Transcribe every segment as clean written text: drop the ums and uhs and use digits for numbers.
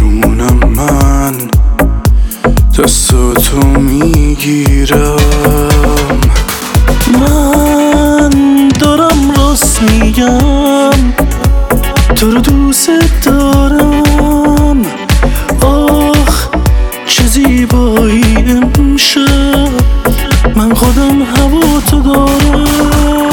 دیوونم من، دستاتو میگیرم. من دارم راست میگم، تو رو دوست دارم. آخ چه زیبایی امشب، من خودم هوا تو دارم.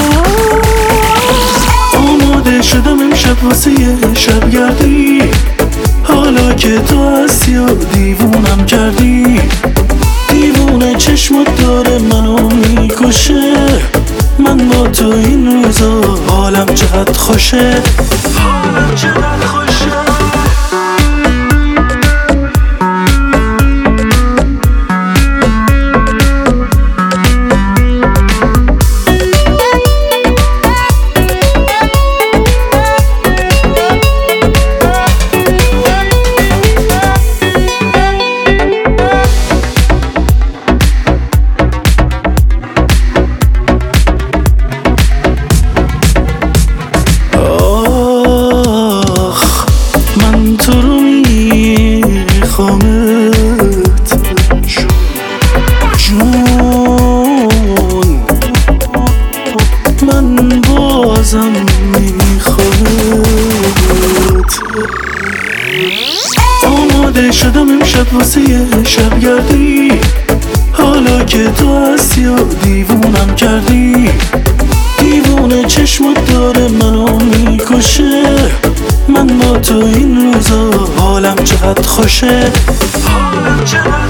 آماده شدم امشب واسه یه شبگردی، حالا که تو هستی و دیوونم کردی. دیوونه چشمت داره منو میکشه، من با تو این روزا حالم چقدر خوشه، حالم چقدر خوشه. تو رو میخوامت جون، من بازم میخوامت. آماده شدم امشب واسه یه شبگردی، حالا که تو هستی و دیوونم کردی. دیوونه چشمت داره منو میکشه، من با تو این روزا حالم چقدر خوشه، حالم چقدر